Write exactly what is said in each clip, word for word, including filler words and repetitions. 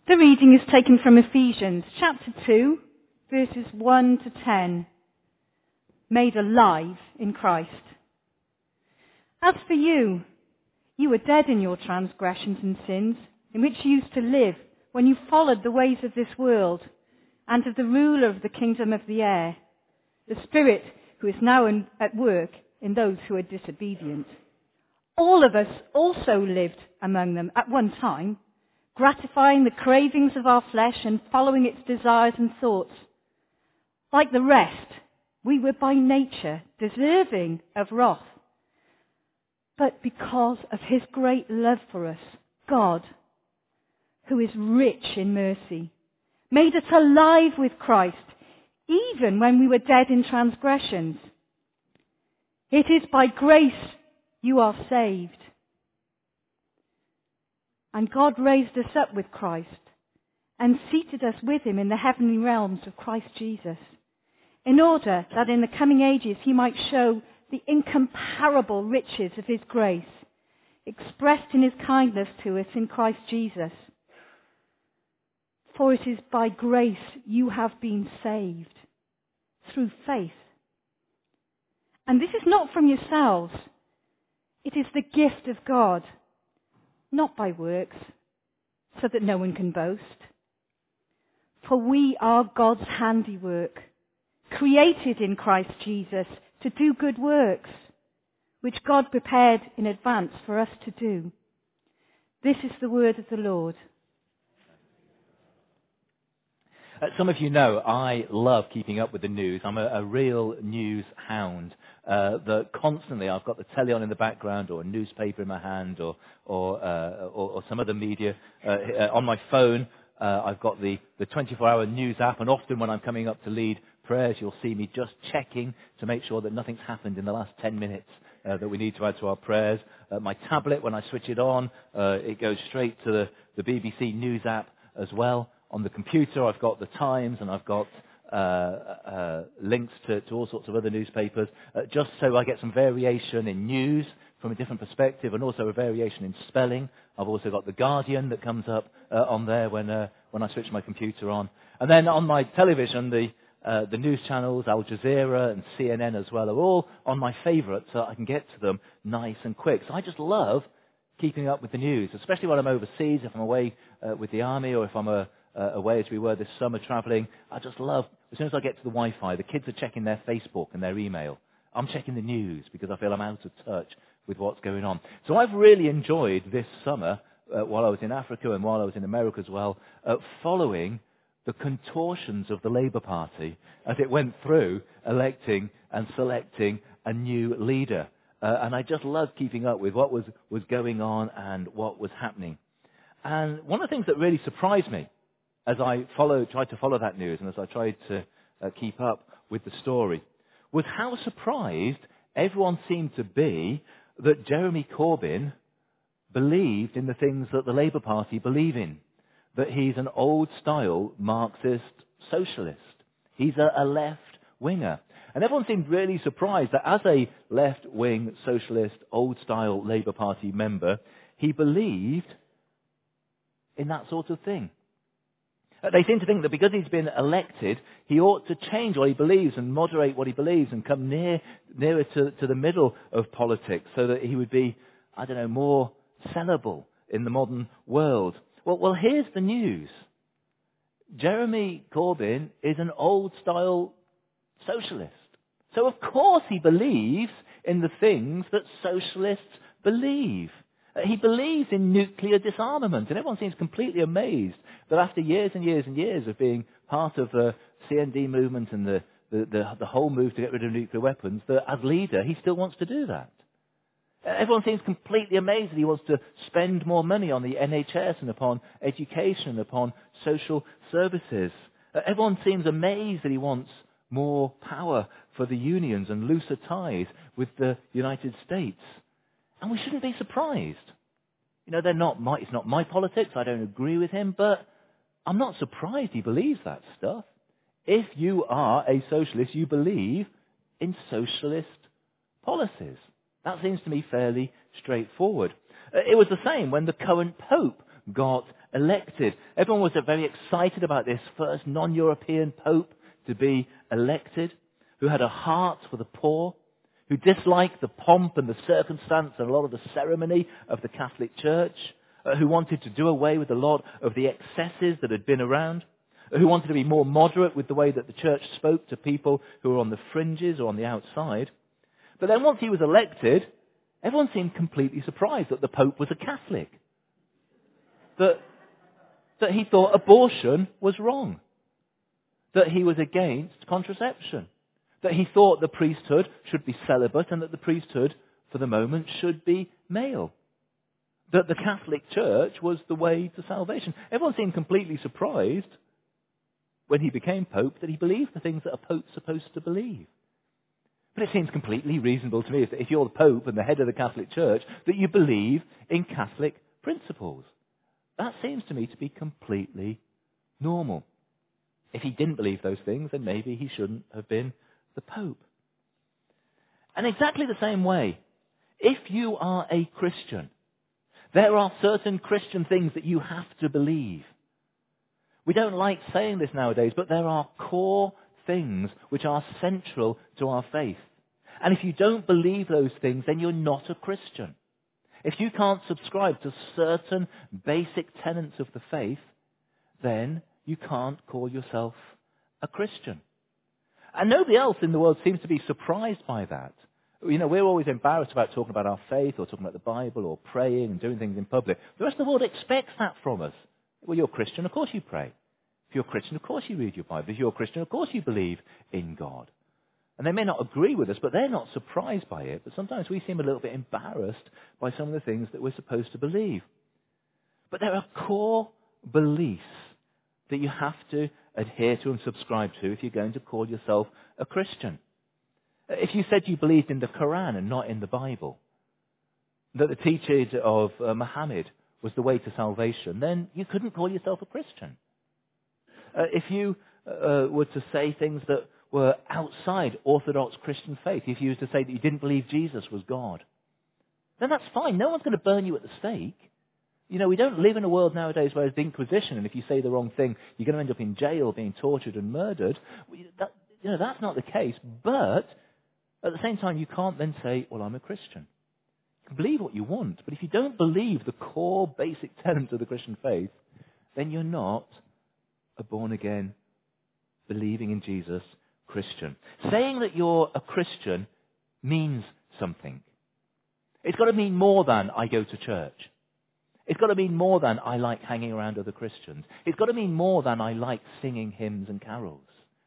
The reading is taken from Ephesians chapter two, verses one to ten. Made alive in Christ. As for you, you were dead in your transgressions and sins, in which you used to live when you followed the ways of this world and of the ruler of the kingdom of the air, the Spirit who is now in, at work in those who are disobedient. All of us also lived among them at one time, gratifying the cravings of our flesh and following its desires and thoughts. Like the rest, we were by nature deserving of wrath. But because of his great love for us, God, who is rich in mercy, made us alive with Christ, even when we were dead in transgressions. It is by grace you are saved. And God raised us up with Christ and seated us with him in the heavenly realms of Christ Jesus, in order that in the coming ages he might show the incomparable riches of his grace, expressed in his kindness to us in Christ Jesus. For it is by grace you have been saved, through faith. And this is not from yourselves. It is the gift of God, not by works, so that no one can boast. For we are God's handiwork, created in Christ Jesus to do good works, which God prepared in advance for us to do. This is the word of the Lord. Uh, some of you know I love keeping up with the news. I'm a, a real news hound. Uh, that constantly I've got the telly on in the background, or a newspaper in my hand, or or uh, or, or some other media uh, uh, on my phone. Uh, I've got the the twenty-four hour news app, and often when I'm coming up to lead prayers, you'll see me just checking to make sure that nothing's happened in the last ten minutes uh, that we need to add to our prayers. Uh, my tablet, when I switch it on, uh, it goes straight to the, the B B C News app as well. On the computer, I've got the Times, and I've got uh, uh, links to, to all sorts of other newspapers, uh, just so I get some variation in news from a different perspective, and also a variation in spelling. I've also got The Guardian that comes up uh, on there when uh, when I switch my computer on. And then on my television, the uh, the news channels, Al Jazeera and C N N as well, are all on my favourites, so I can get to them nice and quick. So I just love keeping up with the news, especially when I'm overseas, if I'm away uh, with the army, or if I'm a Uh, away as we were this summer travelling. I just love, as soon as I get to the Wi-Fi, the kids are checking their Facebook and their email. I'm checking the news because I feel I'm out of touch with what's going on. So I've really enjoyed this summer, uh, while I was in Africa and while I was in America as well, uh, following the contortions of the Labour Party as it went through electing and selecting a new leader. Uh, and I just loved keeping up with what was, was going on and what was happening. And one of the things that really surprised me as I followed, tried to follow that news, and as I tried to uh, keep up with the story, was how surprised everyone seemed to be that Jeremy Corbyn believed in the things that the Labour Party believe in. That he's an old-style Marxist socialist. He's a, a left-winger. And everyone seemed really surprised that as a left-wing socialist, old-style Labour Party member, he believed in that sort of thing. They seem to think that because he's been elected, he ought to change what he believes and moderate what he believes and come near, nearer to, to the middle of politics so that he would be, I don't know, more sellable in the modern world. Well, well, here's the news. Jeremy Corbyn is an old-style socialist. So of course he believes in the things that socialists believe. He believes in nuclear disarmament, and everyone seems completely amazed that after years and years and years of being part of the C N D movement and the, the, the, the whole move to get rid of nuclear weapons, that as leader he still wants to do that. Everyone seems completely amazed that he wants to spend more money on the N H S and upon education and upon social services. Everyone seems amazed that he wants more power for the unions and looser ties with the United States. And we shouldn't be surprised. You know, they're not my, it's not my politics, I don't agree with him, but I'm not surprised he believes that stuff. If you are a socialist, you believe in socialist policies. That seems to me fairly straightforward. It was the same when the current Pope got elected. Everyone was very excited about this first non-European pope to be elected, who had a heart for the poor, who disliked the pomp and the circumstance and a lot of the ceremony of the Catholic Church, uh, who wanted to do away with a lot of the excesses that had been around, who wanted to be more moderate with the way that the church spoke to people who were on the fringes or on the outside. But then once he was elected, everyone seemed completely surprised that the Pope was a Catholic. That, that he thought abortion was wrong. That he was against contraception. That he thought the priesthood should be celibate and that the priesthood, for the moment, should be male. That the Catholic Church was the way to salvation. Everyone seemed completely surprised when he became Pope that he believed the things that a Pope's supposed to believe. But it seems completely reasonable to me that if you're the Pope and the head of the Catholic Church, that you believe in Catholic principles. That seems to me to be completely normal. If he didn't believe those things, then maybe he shouldn't have been the Pope. And exactly the same way, if you are a Christian, there are certain Christian things that you have to believe. We don't like saying this nowadays, but there are core things which are central to our faith. And if you don't believe those things, then you're not a Christian. If you can't subscribe to certain basic tenets of the faith, then you can't call yourself a Christian. And nobody else in the world seems to be surprised by that. You know, we're always embarrassed about talking about our faith or talking about the Bible or praying and doing things in public. The rest of the world expects that from us. Well, you're a Christian, of course you pray. If you're a Christian, of course you read your Bible. If you're a Christian, of course you believe in God. And they may not agree with us, but they're not surprised by it. But sometimes we seem a little bit embarrassed by some of the things that we're supposed to believe. But there are core beliefs that you have to adhere to and subscribe to if you're going to call yourself a Christian. If you said you believed in the Quran and not in the Bible, that the teaching of uh, Muhammad was the way to salvation, then you couldn't call yourself a Christian. Uh, if you uh, were to say things that were outside Orthodox Christian faith, if you were to say that you didn't believe Jesus was God, then that's fine. No one's going to burn you at the stake. You know, we don't live in a world nowadays where there's the Inquisition, and if you say the wrong thing, you're going to end up in jail, being tortured and murdered. That, you know, that's not the case. But at the same time, you can't then say, well, I'm a Christian. You can believe what you want, but if you don't believe the core basic tenets of the Christian faith, then you're not a born-again, believing in Jesus Christian. Saying that you're a Christian means something. It's got to mean more than I go to church. It's got to mean more than I like hanging around other Christians. It's got to mean more than I like singing hymns and carols.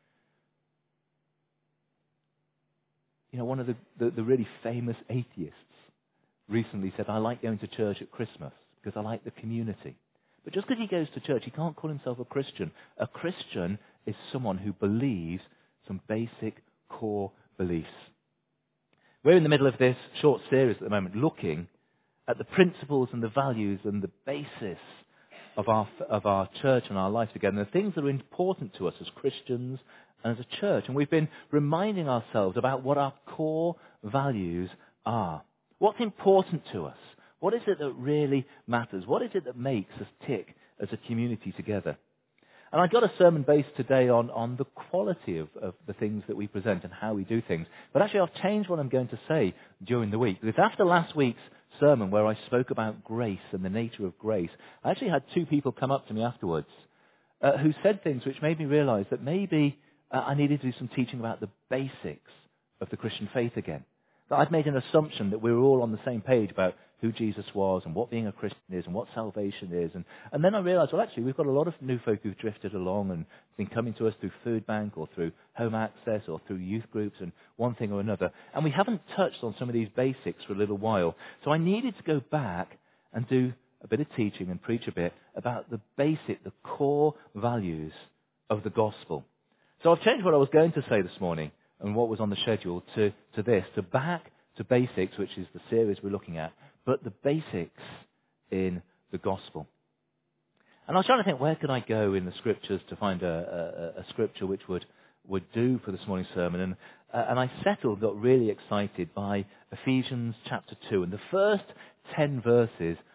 You know, one of the, the, the really famous atheists recently said, I like going to church at Christmas because I like the community. But just because he goes to church, he can't call himself a Christian. A Christian is someone who believes some basic core beliefs. We're in the middle of this short series at the moment, looking at the principles and the values and the basis of our of our church and our life together, and the things that are important to us as Christians and as a church. And we've been reminding ourselves about what our core values are. What's important to us? What is it that really matters? What is it that makes us tick as a community together? And I got a sermon based today on, on the quality of, of the things that we present and how we do things. But actually I've changed what I'm going to say during the week. Because after last week's sermon where I spoke about grace and the nature of grace, I actually had two people come up to me afterwards uh, who said things which made me realize that maybe uh, I needed to do some teaching about the basics of the Christian faith again. That I'd made an assumption that we were all on the same page about who Jesus was and what being a Christian is and what salvation is. And, and then I realized, well, actually, we've got a lot of new folk who've drifted along and been coming to us through Food Bank or through Home Access or through youth groups and one thing or another. And we haven't touched on some of these basics for a little while. So I needed to go back and do a bit of teaching and preach a bit about the basic, the core values of the gospel. So I've changed what I was going to say this morning and what was on the schedule to, to this, to back to basics, which is the series we're looking at, but the basics in the gospel. And I was trying to think, where could I go in the scriptures to find a, a, a scripture which would, would do for this morning's sermon? And, uh, and I settled, got really excited by Ephesians chapter two. And the first ten verses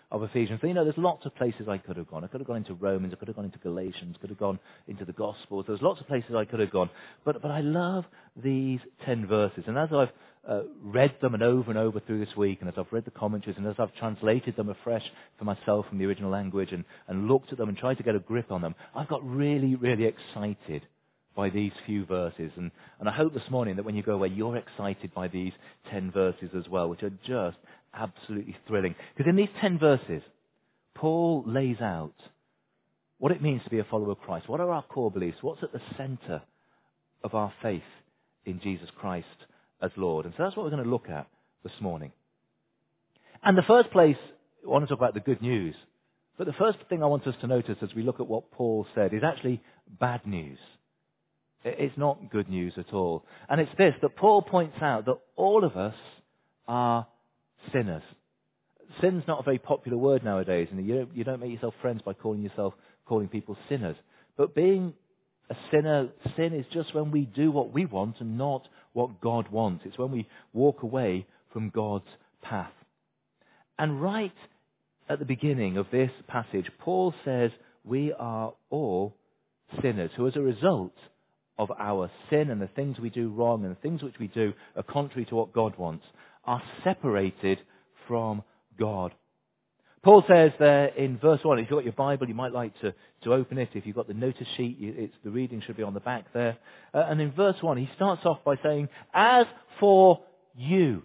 of Ephesians. So, you know, there's lots of places I could have gone. I could have gone into Romans, I could have gone into Galatians, could have gone into the Gospels. There's lots of places I could have gone. But, but I love these ten verses. And as I've uh, read them and over and over through this week, and as I've read the commentaries, and as I've translated them afresh for myself from the original language, and, and looked at them and tried to get a grip on them, I've got really, really excited by these few verses. And, and I hope this morning that when you go away, you're excited by these ten verses as well, which are just absolutely thrilling. Because in these ten verses, Paul lays out what it means to be a follower of Christ. What are our core beliefs? What's at the center of our faith in Jesus Christ as Lord? And so that's what we're going to look at this morning. And the first place, I want to talk about the good news. But the first thing I want us to notice as we look at what Paul said is actually bad news. It's not good news at all. And it's this, that Paul points out that all of us are sinners. Sin's not a very popular word nowadays, and you don't, you don't make yourself friends by calling yourself, calling people sinners. But being a sinner, sin is just when we do what we want and not what God wants. It's when we walk away from God's path. And right at the beginning of this passage, Paul says we are all sinners who, as a result of our sin and the things we do wrong and the things which we do are contrary to what God wants, are separated from God. Paul says there in verse one, if you've got your Bible, you might like to, to open it. If you've got the notice sheet, it's, the reading should be on the back there. Uh, and in verse one, he starts off by saying, as for you,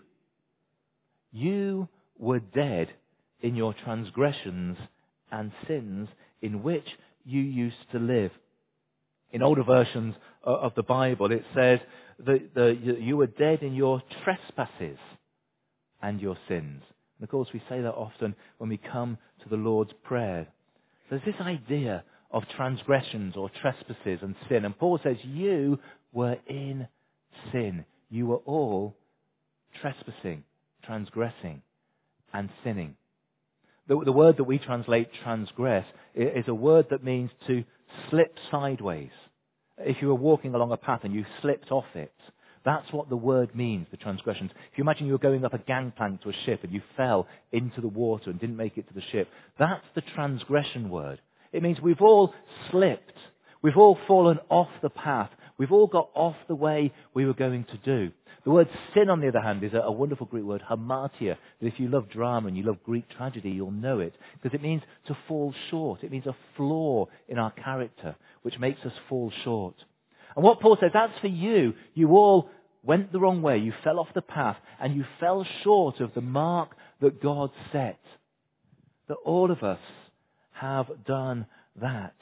you were dead in your transgressions and sins in which you used to live. In older versions of the Bible, it says that the, you were dead in your trespasses and your sins. And of course, we say that often when we come to the Lord's Prayer. There's this idea of transgressions or trespasses and sin. And Paul says, you were in sin. You were all trespassing, transgressing, and sinning. The, the word that we translate transgress is a word that means to slip sideways. If you were walking along a path and you slipped off it, that's what the word means, the transgressions. If you imagine you were going up a gangplank to a ship and you fell into the water and didn't make it to the ship, that's the transgression word. It means we've all slipped. We've all fallen off the path. We've all got off the way we were going to do. The word sin, on the other hand, is a, a wonderful Greek word, hamartia, that if you love drama and you love Greek tragedy, you'll know it, because it means to fall short. It means a flaw in our character, which makes us fall short. And what Paul says, that's for you. You all went the wrong way. You fell off the path, and you fell short of the mark that God set. That all of us have done that.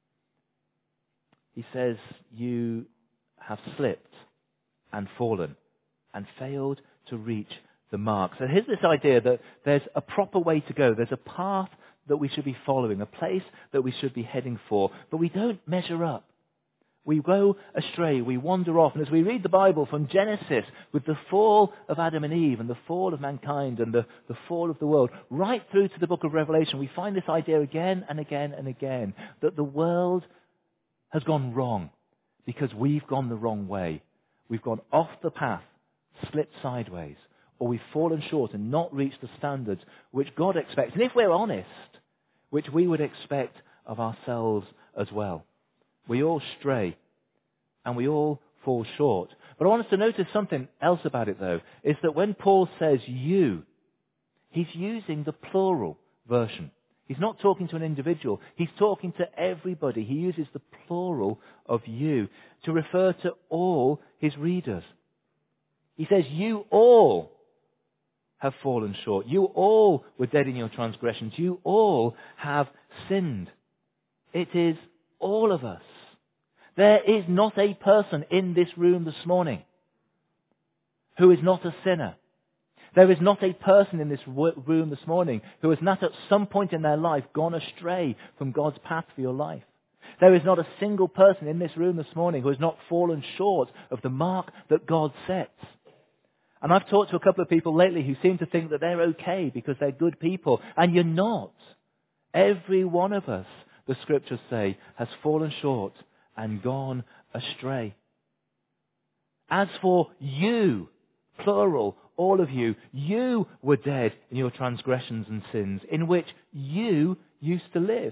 He says, you have slipped and fallen and failed to reach the mark. So here's this idea that there's a proper way to go. There's a path that we should be following, a place that we should be heading for, but we don't measure up. We go astray, we wander off. And as we read the Bible from Genesis, with the fall of Adam and Eve and the fall of mankind and the, the fall of the world, right through to the book of Revelation, we find this idea again and again and again, that the world has gone wrong because we've gone the wrong way. We've gone off the path, slipped sideways, or we've fallen short and not reached the standards which God expects. And if we're honest, which we would expect of ourselves as well. We all stray, and we all fall short. But I want us to notice something else about it, though, is that when Paul says you, he's using the plural version. He's not talking to an individual. He's talking to everybody. He uses the plural of you to refer to all his readers. He says, you all have fallen short. You all were dead in your transgressions. You all have sinned. It is all of us. There is not a person in this room this morning who is not a sinner. There is not a person in this room this morning who has not at some point in their life gone astray from God's path for your life. There is not a single person in this room this morning who has not fallen short of the mark that God sets. And I've talked to a couple of people lately who seem to think that they're okay because they're good people. And you're not. Every one of us, the scriptures say, has fallen short and gone astray. As for you, plural, all of you, you were dead in your transgressions and sins, in which you used to live.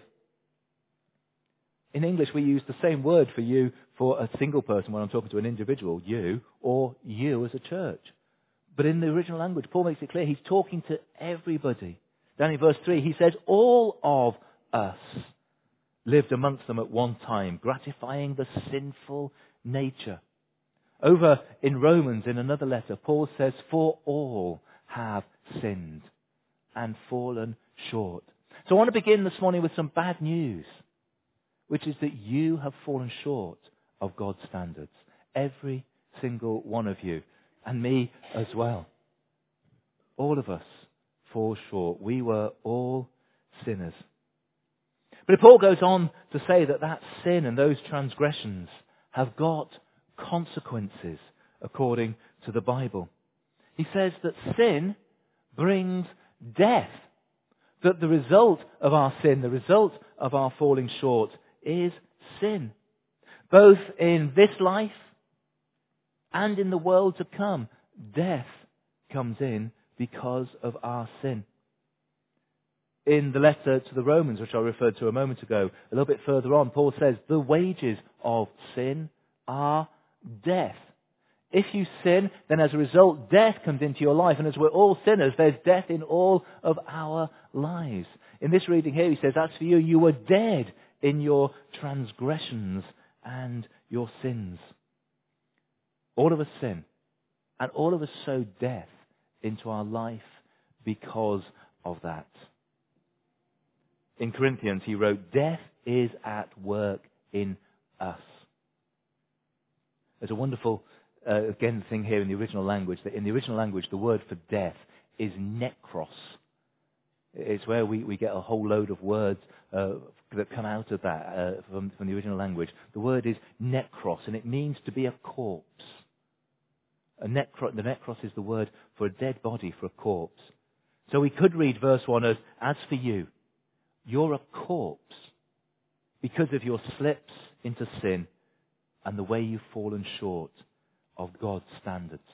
In English, we use the same word for you for a single person when I'm talking to an individual, you, or you as a church. But in the original language, Paul makes it clear he's talking to everybody. Down in verse three, he says, all of us lived amongst them at one time, gratifying the sinful nature. Over in Romans, in another letter, Paul says, for all have sinned and fallen short. So I want to begin this morning with some bad news, which is that you have fallen short of God's standards. Every single one of you, and me as well. All of us fall short. We were all sinners. But Paul goes on to say that that sin and those transgressions have got consequences according to the Bible. He says that sin brings death. That the result of our sin, the result of our falling short, is sin. Both in this life and in the world to come, death comes in because of our sin. In the letter to the Romans, which I referred to a moment ago, a little bit further on, Paul says, the wages of sin are death. If you sin, then as a result, death comes into your life. And as we're all sinners, there's death in all of our lives. In this reading here, he says, as for you, you were dead in your transgressions and your sins. All of us sin. And all of us sow death into our life because of that. In Corinthians, he wrote, death is at work in us. There's a wonderful, uh, again, thing here in the original language, that in the original language, the word for death is nekros. It's where we, we get a whole load of words uh, that come out of that uh, from, from the original language. The word is nekros, and it means to be a corpse. A necro, the nekros is the word for a dead body, for a corpse. So we could read verse one as, as for you, you're a corpse because of your slips into sin and the way you've fallen short of God's standards.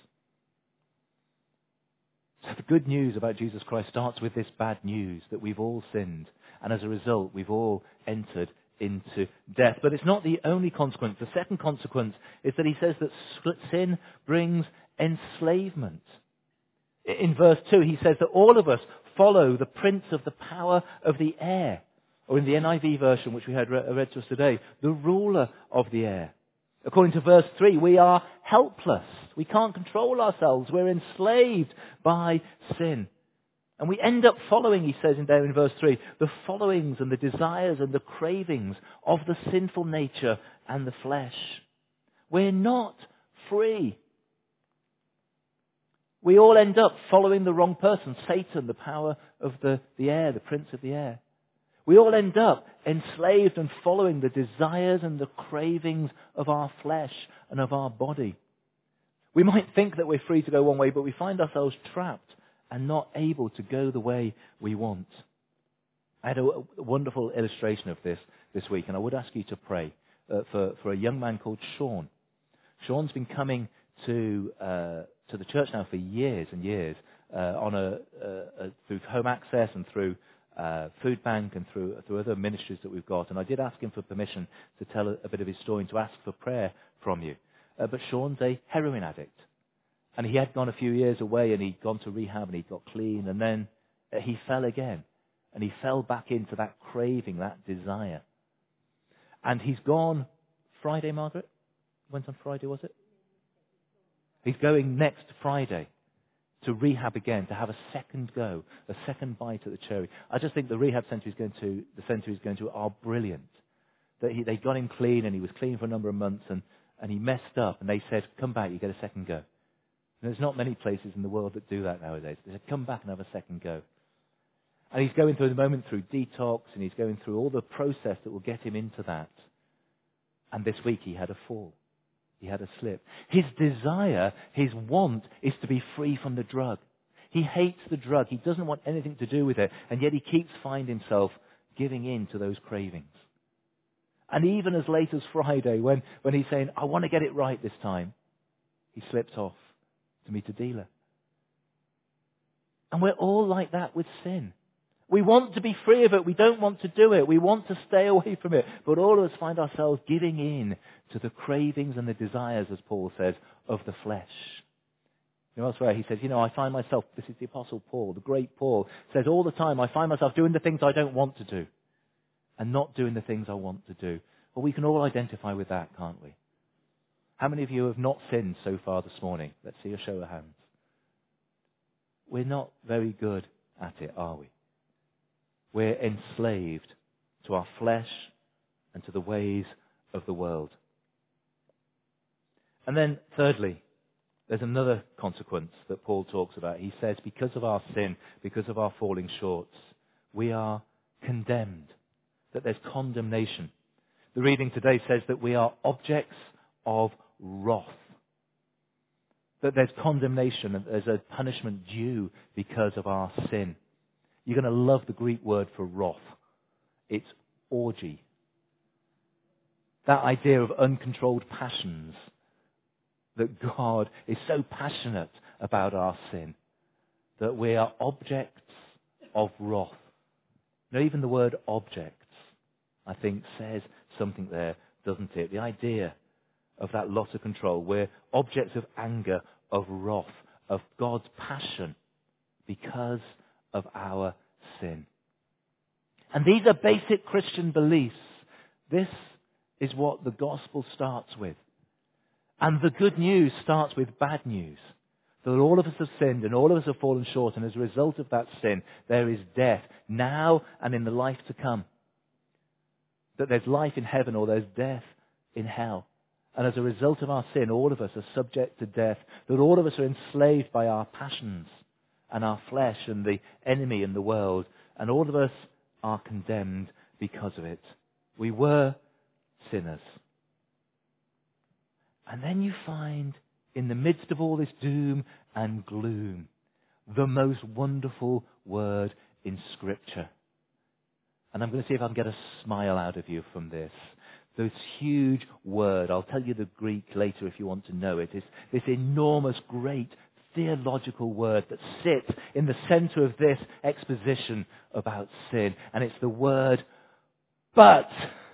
So the good news about Jesus Christ starts with this bad news that we've all sinned, and as a result we've all entered into death. But it's not the only consequence. The second consequence is that he says that sin brings enslavement. In verse two he says that all of us follow the prince of the power of the air. Or in the N I V version, which we had read to us today, the ruler of the air. According to verse three, we are helpless. We can't control ourselves. We're enslaved by sin. And we end up following, he says in there in verse three, the followings and the desires and the cravings of the sinful nature and the flesh. We're not free. We all end up following the wrong person, Satan, the power of the, the air, the prince of the air. We all end up enslaved and following the desires and the cravings of our flesh and of our body. We might think that we're free to go one way, but we find ourselves trapped and not able to go the way we want. I had a, a wonderful illustration of this this week, and I would ask you to pray uh, for, for a young man called Sean. Sean's been coming to uh, to the church now for years and years uh, on a, a, a through home access and through uh, food bank and through through other ministries that we've got. And I did ask him for permission to tell a, a bit of his story and to ask for prayer from you. Uh, but Sean's a heroin addict, and he had gone a few years away and he'd gone to rehab and he got clean, and then uh, he fell again, and he fell back into that craving, that desire. And he's gone Friday, Margaret? Went on Friday, was it? He's going next Friday to rehab again, to have a second go, a second bite at the cherry. I just think the rehab centre he's going to, the centre he's going to are brilliant. That he, they got him clean, and he was clean for a number of months, and, and he messed up, and they said, come back, you get a second go. And there's not many places in the world that do that nowadays. They said, come back and have a second go. And he's going through the moment through detox, and he's going through all the process that will get him into that. And this week he had a fall. He had a slip. His desire, his want, is to be free from the drug. He hates the drug. He doesn't want anything to do with it. And yet he keeps finding himself giving in to those cravings. And even as late as Friday, when, when he's saying, I want to get it right this time, he slips off to meet a dealer. And we're all like that with sin. We want to be free of it. We don't want to do it. We want to stay away from it. But all of us find ourselves giving in to the cravings and the desires, as Paul says, of the flesh. You know, elsewhere he says, you know, I find myself, this is the Apostle Paul, the great Paul, says all the time, I find myself doing the things I don't want to do and not doing the things I want to do. Well, we can all identify with that, can't we? How many of you have not sinned so far this morning? Let's see a show of hands. We're not very good at it, are we? We're enslaved to our flesh and to the ways of the world. And then, thirdly, there's another consequence that Paul talks about. He says, because of our sin, because of our falling shorts, we are condemned, that there's condemnation. The reading today says that we are objects of wrath, that there's condemnation and there's a punishment due because of our sin. You're going to love the Greek word for wrath. It's orgy. That idea of uncontrolled passions, that God is so passionate about our sin, that we are objects of wrath. Now, even the word objects, I think, says something there, doesn't it? The idea of that loss of control. We're objects of anger, of wrath, of God's passion because of our sin. And these are basic Christian beliefs. This is what the gospel starts with. And the good news starts with bad news. That all of us have sinned and all of us have fallen short, and as a result of that sin, there is death now and in the life to come. That there's life in heaven or there's death in hell. And as a result of our sin, all of us are subject to death. That all of us are enslaved by our passions and our flesh and the enemy and the world. And all of us are condemned because of it. We were sinners. And then you find, in the midst of all this doom and gloom, the most wonderful word in Scripture. And I'm going to see if I can get a smile out of you from this. This huge word, I'll tell you the Greek later if you want to know it, is this enormous, great theological word that sits in the center of this exposition about sin. And it's the word but.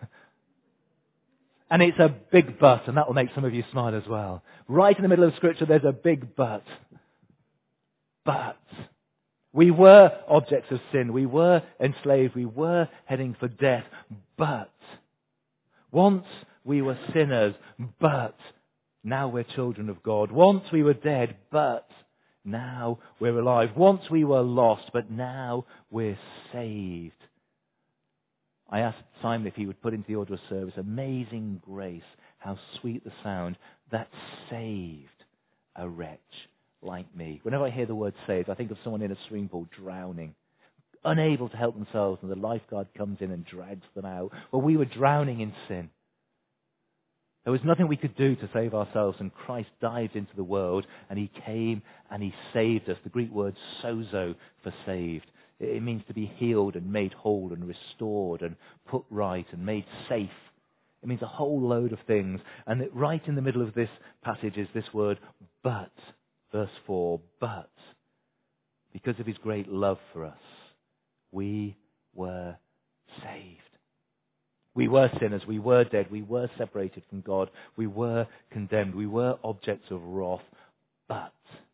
And it's a big but, and that will make some of you smile as well. Right in the middle of Scripture, there's a big but. But. We were objects of sin. We were enslaved. We were heading for death. But. Once we were sinners, but now we're children of God. Once we were dead, but now we're alive. Once we were lost, but now we're saved. I asked Simon if he would put into the order of service, amazing grace, how sweet the sound that saved a wretch like me. Whenever I hear the word saved, I think of someone in a swimming pool drowning, unable to help themselves, and the lifeguard comes in and drags them out. Well, we were drowning in sin. There was nothing we could do to save ourselves, and Christ dived into the world, and he came and he saved us. The Greek word sozo for saved. It means to be healed and made whole and restored and put right and made safe. It means a whole load of things. And it, right in the middle of this passage is this word, but. Verse four, but. Because of his great love for us, we were saved. We were sinners, we were dead, we were separated from God, we were condemned, we were objects of wrath, but,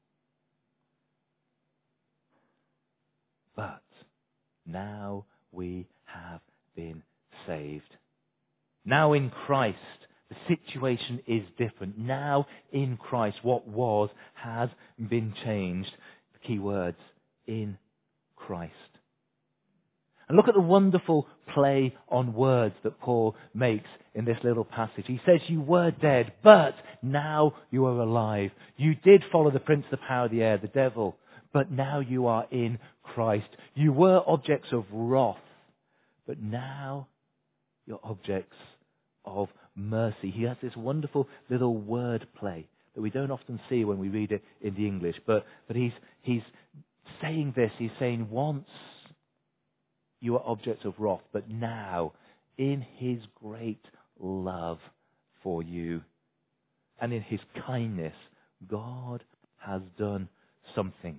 but, now we have been saved. Now in Christ, the situation is different. Now in Christ, what was has been changed. The key words, in Christ. And look at the wonderful play on words that Paul makes in this little passage. He says, you were dead, but now you are alive. You did follow the prince of the power of the air, the devil, but now you are in Christ. You were objects of wrath, but now you're objects of mercy. He has this wonderful little word play that we don't often see when we read it in the English, but, but he's, he's saying this. He's saying, once you are objects of wrath, but now, in his great love for you and in his kindness, God has done something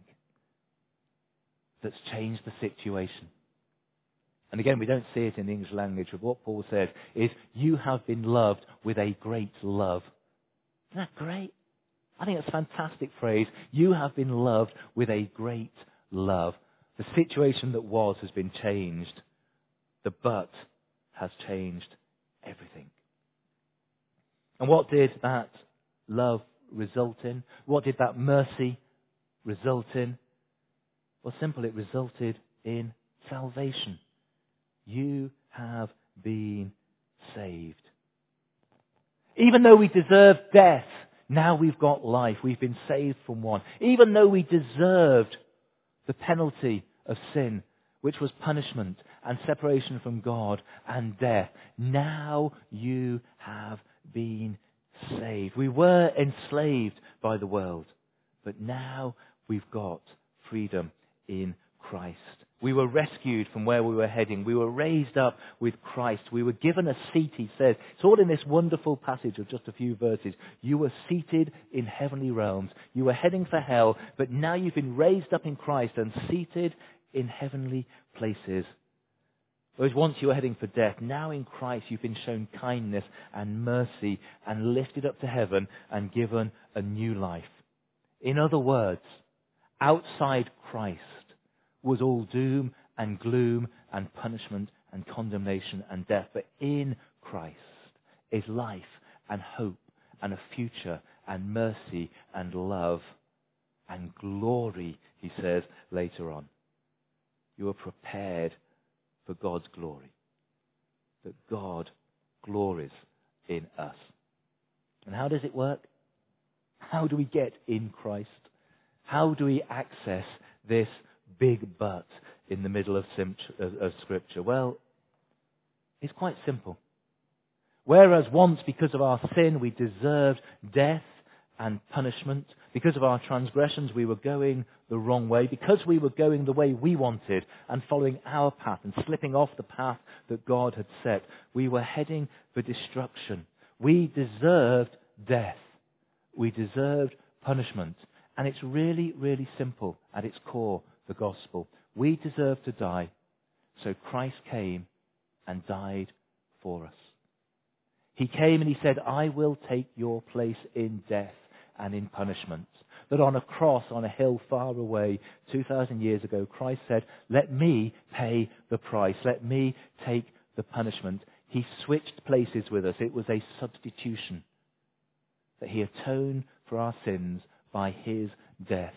that's changed the situation. And again, we don't see it in the English language, but what Paul says is, you have been loved with a great love. Isn't that great? I think that's a fantastic phrase. You have been loved with a great love. The situation that was has been changed. The but has changed everything. And what did that love result in? What did that mercy result in? Well, simple, it resulted in salvation. You have been saved. Even though we deserved death, now we've got life. We've been saved from one. Even though we deserved the penalty of sin, which was punishment and separation from God and death, now you have been saved. We were enslaved by the world, but now we've got freedom in Christ. We were rescued from where we were heading. We were raised up with Christ. We were given a seat, he says. It's all in this wonderful passage of just a few verses. You were seated in heavenly realms. You were heading for hell, but now you've been raised up in Christ and seated in heavenly places. Whereas once you were heading for death, now in Christ you've been shown kindness and mercy and lifted up to heaven and given a new life. In other words, outside Christ was all doom and gloom and punishment and condemnation and death. But in Christ is life and hope and a future and mercy and love and glory, he says later on. You are prepared for God's glory. That God glories in us. And how does it work? How do we get in Christ? How do we access this big but in the middle of, of Scripture? Well, it's quite simple. Whereas once, because of our sin, we deserved death and punishment, because of our transgressions, we were going the wrong way, because we were going the way we wanted and following our path and slipping off the path that God had set, we were heading for destruction. We deserved death. We deserved punishment. And it's really, really simple at its core, the gospel. We deserve to die, so Christ came and died for us. He came and he said, I will take your place in death and in punishment. That on a cross, on a hill far away, two thousand years ago, Christ said, let me pay the price. Let me take the punishment. He switched places with us. It was a substitution. That he atoned for our sins by his death.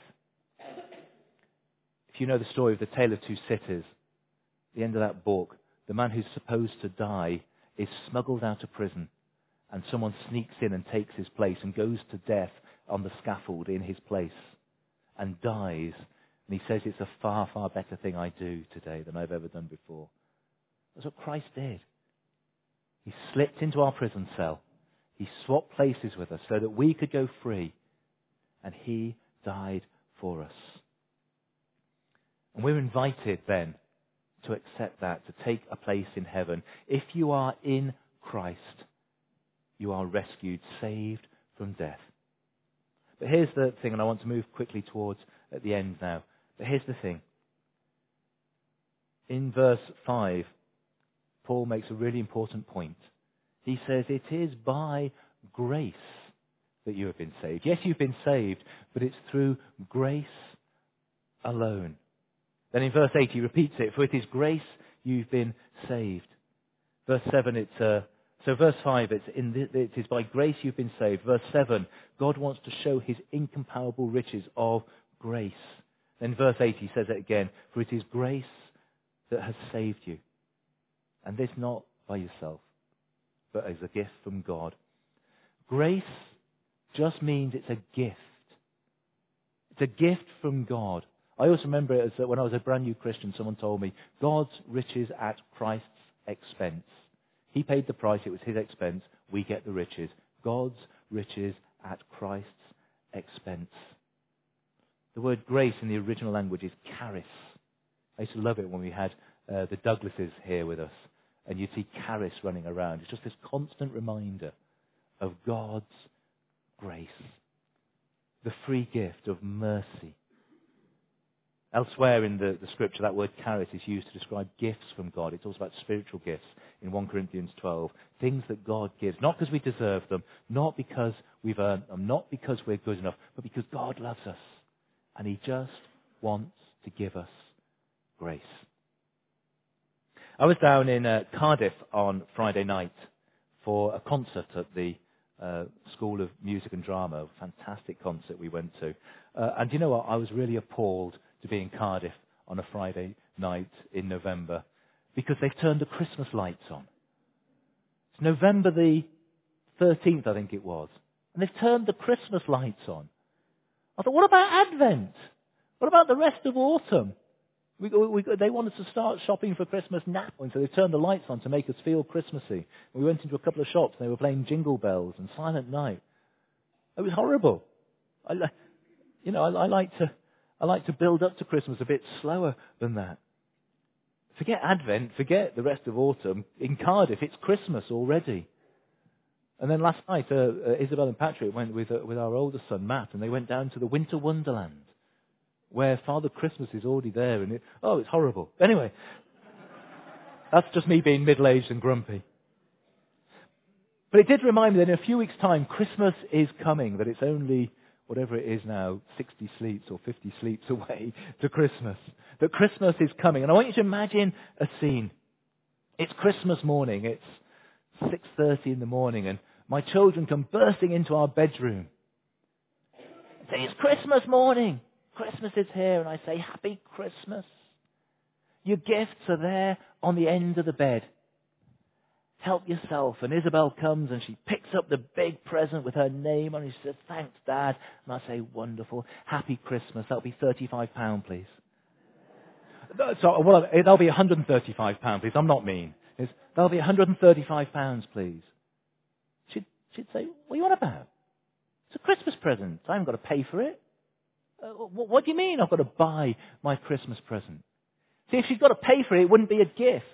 If you know the story of the Tale of Two Cities, the end of that book, the man who's supposed to die is smuggled out of prison, and someone sneaks in and takes his place and goes to death on the scaffold in his place and dies. And he says, it's a far, far better thing I do today than I've ever done before. That's what Christ did. He slipped into our prison cell. He swapped places with us so that we could go free. And he died for us. And we're invited then to accept that, to take a place in heaven. If you are in Christ, you are rescued, saved from death. But here's the thing, and I want to move quickly towards at the end now. But here's the thing. In verse five, Paul makes a really important point. He says, it is by grace that you have been saved. Yes, you've been saved, but it's through grace alone. Then in verse eight, he repeats it, for it is grace you've been saved. Verse seven, it's, uh, so verse five, it's in the, it is by grace you've been saved. Verse seven, God wants to show his incomparable riches of grace. Then verse eight, he says it again, for it is grace that has saved you. And this not by yourself, but as a gift from God. Grace just means it's a gift. It's a gift from God. I also remember it as when I was a brand new Christian, someone told me, God's riches at Christ's expense. He paid the price, it was his expense, we get the riches. God's riches at Christ's expense. The word grace in the original language is charis. I used to love it when we had uh, the Douglases here with us, and you'd see charis running around. It's just this constant reminder of God's grace. the free gift of mercy. Elsewhere in the, the scripture, that word charis is used to describe gifts from God. It talks about spiritual gifts in First Corinthians twelve. Things that God gives, not because we deserve them, not because we've earned them, not because we're good enough, but because God loves us. And he just wants to give us grace. I was down in uh, Cardiff on Friday night for a concert at the uh, School of Music and Drama. A fantastic concert we went to. Uh, and you know what? I was really appalled to be in Cardiff on a Friday night in November because they've turned the Christmas lights on. It's November the thirteenth, I think it was. And they've turned the Christmas lights on. I thought, what about Advent? What about the rest of autumn? We, we, they wanted to start shopping for Christmas now, and so they turned the lights on to make us feel Christmassy. We went into a couple of shops, and they were playing Jingle Bells and Silent Night. It was horrible. I, you know, I, I like to, I like to build up to Christmas a bit slower than that. Forget Advent, forget the rest of autumn. In Cardiff, it's Christmas already. And then last night, uh, uh, Isabel and Patrick went with uh, with our older son Matt, and they went down to the Winter Wonderland, where Father Christmas is already there, and it, oh, it's horrible. Anyway, that's just me being middle-aged and grumpy. But it did remind me that in a few weeks' time, Christmas is coming, that it's only, whatever it is now, sixty sleeps or fifty sleeps away to Christmas. That Christmas is coming. And I want you to imagine a scene. It's Christmas morning. It's six thirty in the morning, and my children come bursting into our bedroom and say, it's Christmas morning. Christmas is here. And I say, Happy Christmas. Your gifts are there on the end of the bed. Help yourself. And Isabel comes and she picks up the big present with her name on it. She says, thanks, Dad. And I say, wonderful. Happy Christmas. That'll be thirty-five pounds, please. So, well, that'll be one hundred thirty-five pounds, please. I'm not mean. It's, that'll be one hundred thirty-five pounds, please. She'd, she'd say, what are you on about? It's a Christmas present. I haven't got to pay for it. Uh, what, what do you mean I've got to buy my Christmas present? See, if she's got to pay for it, it wouldn't be a gift.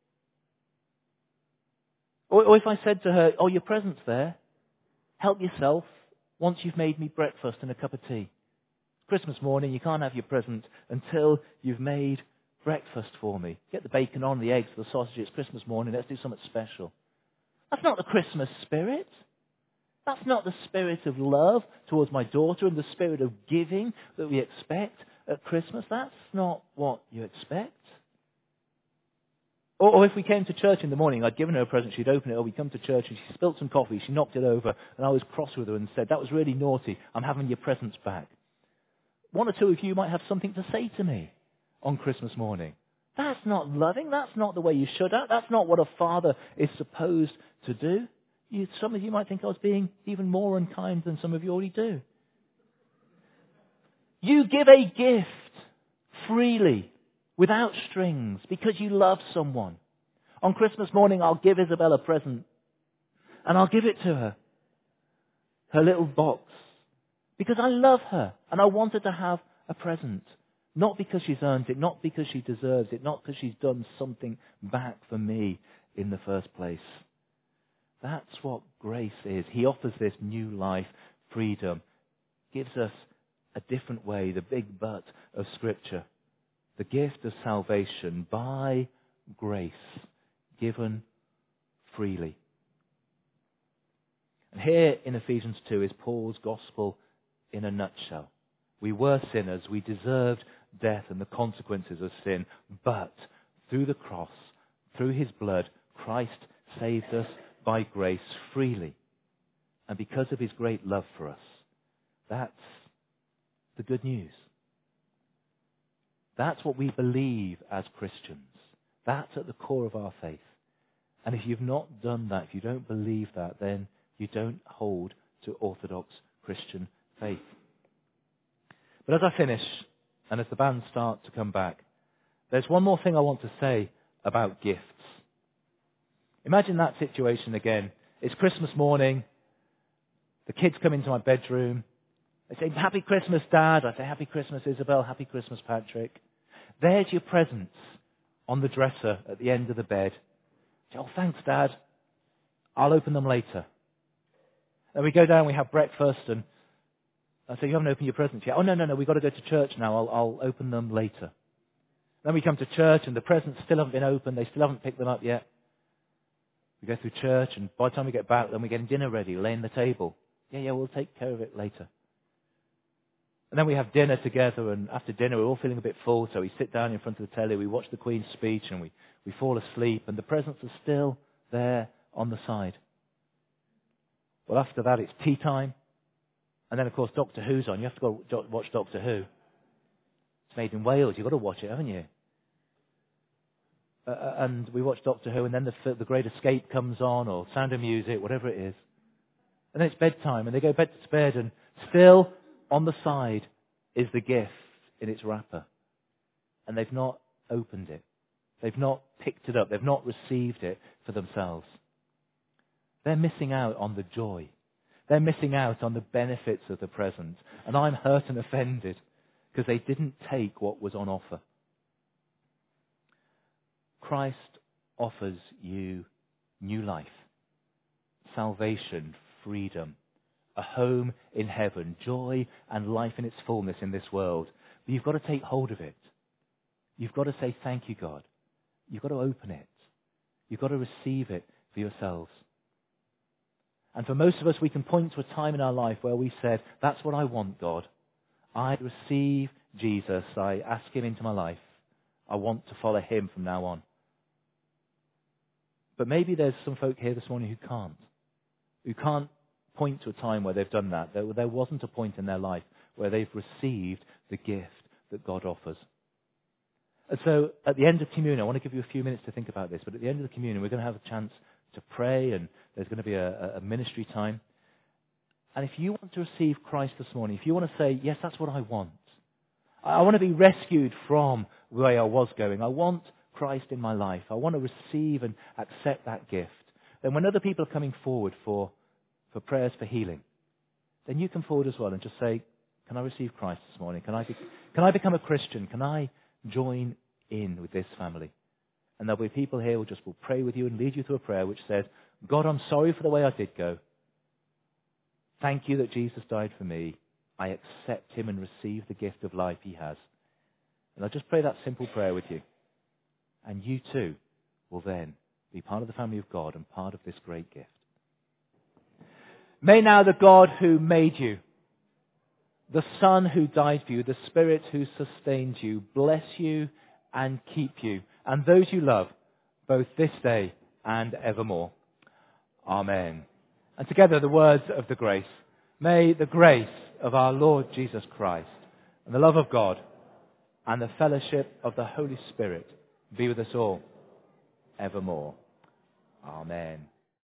Or, or if I said to her, oh, your present's there. Help yourself once you've made me breakfast and a cup of tea. Christmas morning, you can't have your present until you've made breakfast for me. Get the bacon on, the eggs, the sausage. It's Christmas morning. Let's do something special. That's not the Christmas spirit. That's not the spirit of love towards my daughter and the spirit of giving that we expect at Christmas. That's not what you expect. Or, or if we came to church in the morning, I'd given her a present, she'd open it, or we'd come to church and she spilt some coffee, she knocked it over, and I was cross with her and said, that was really naughty, I'm having your presents back. One or two of you might have something to say to me on Christmas morning. That's not loving, that's not the way you should act, that's not what a father is supposed to do. You, some of you might think I was being even more unkind than some of you already do. You give a gift freely, without strings, because you love someone. On Christmas morning, I'll give Isabel a present. And I'll give it to her. Her little box. Because I love her. And I want her to have a present. Not because she's earned it. Not because she deserves it. Not because she's done something back for me in the first place. That's what grace is. He offers this new life, freedom. Gives us a different way, the big but of Scripture. The gift of salvation by grace, given freely. And here in Ephesians two is Paul's gospel in a nutshell. We were sinners, we deserved death and the consequences of sin, but through the cross, through his blood, Christ saved us by grace freely. And because of his great love for us, that's the good news. That's what we believe as Christians. That's at the core of our faith. And if you've not done that, if you don't believe that, then you don't hold to Orthodox Christian faith. But as I finish, and as the band start to come back, there's one more thing I want to say about gifts. Imagine that situation again. It's Christmas morning. The kids come into my bedroom. They say, Happy Christmas, Dad. I say, Happy Christmas, Isabel. Happy Christmas, Patrick. There's your presents on the dresser at the end of the bed. I say, oh, thanks, Dad. I'll open them later. Then we go down, we have breakfast, and I say, you haven't opened your presents yet. Oh, no, no, no, we've got to go to church now. I'll, I'll open them later. Then we come to church and the presents still haven't been opened. They still haven't picked them up yet. We go through church and by the time we get back, then we're getting dinner ready, laying the table. Yeah, yeah, we'll take care of it later. And then we have dinner together, and after dinner we're all feeling a bit full, so we sit down in front of the telly, we watch the Queen's speech, and we, we fall asleep, and the presents are still there on the side. Well, after that it's tea time, and then of course Doctor Who's on. You have to go do- watch Doctor Who. It's made in Wales, you've got to watch it, haven't you? Uh, and we watch Doctor Who, and then the, the Great Escape comes on, or Sound of Music, whatever it is. And then it's bedtime, and they go bed to bed, and still on the side is the gift in its wrapper. And they've not opened it. They've not picked it up. They've not received it for themselves. They're missing out on the joy. They're missing out on the benefits of the present. And I'm hurt and offended because they didn't take what was on offer. Christ offers you new life, salvation, freedom, a home in heaven, joy and life in its fullness in this world. But you've got to take hold of it. You've got to say, thank you, God. You've got to open it. You've got to receive it for yourselves. And for most of us, we can point to a time in our life where we said, that's what I want, God. I receive Jesus. I ask him into my life. I want to follow him from now on. But maybe there's some folk here this morning who can't. Who can't point to a time where they've done that. There, there wasn't a point in their life where they've received the gift that God offers. And so at the end of communion, I want to give you a few minutes to think about this, but at the end of the communion, we're going to have a chance to pray, and there's going to be a, a ministry time. And if you want to receive Christ this morning, if you want to say, yes, that's what I want. I want to be rescued from the way I was going. I want Christ in my life. I want to receive and accept that gift. Then when other people are coming forward for for prayers for healing, then you come forward as well and just say, can I receive Christ this morning? Can I be, can I become a Christian? Can I join in with this family? And there'll be people here who just will pray with you and lead you through a prayer which says, God, I'm sorry for the way I did go. Thank you that Jesus died for me. I accept him and receive the gift of life he has. And I'll just pray that simple prayer with you. And you too will then be part of the family of God and part of this great gift. May now the God who made you, the Son who died for you, the Spirit who sustains you, bless you and keep you, and those you love, both this day and evermore. Amen. And together the words of the grace. May the grace of our Lord Jesus Christ and the love of God and the fellowship of the Holy Spirit be with us all evermore. Amen.